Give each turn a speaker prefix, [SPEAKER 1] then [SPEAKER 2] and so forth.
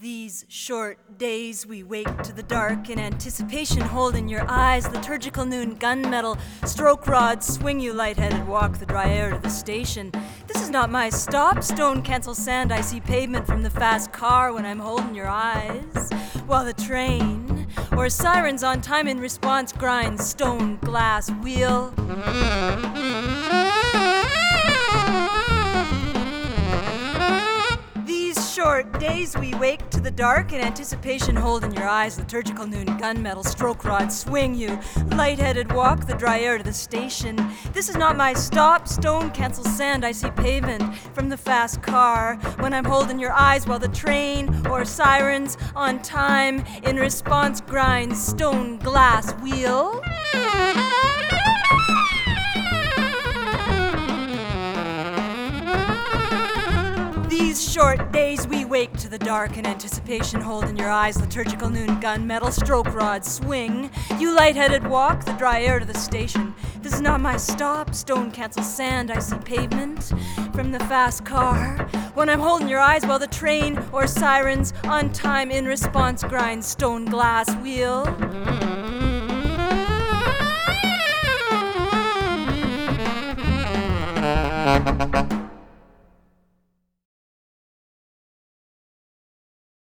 [SPEAKER 1] These short days we wake to the dark in anticipation, holding your eyes, liturgical noon gunmetal, stroke rods swing you lightheaded, walk the dry air to the station. This is not my stop, stone cancel sand, I see pavement from the fast car when I'm holding your eyes, while the train or sirens on time in response grind stone glass wheel. Short days we wake to the dark in anticipation, holding your eyes, liturgical noon gunmetal, stroke rod swing you lightheaded, walk the dry air to the station. This is not my stop, stone cancel sand, I see pavement from the fast car when I'm holding your eyes, while the train or sirens on time in response grinds stone glass wheel. These short days we wake to the dark in anticipation, holding your eyes, liturgical noon gunmetal, stroke rod swing you lightheaded, walk the dry air to the station. This is not my stop, stone cancel sand, I see pavement from the fast car when I'm holding your eyes, while the train or sirens on time in response grind stone glass wheel.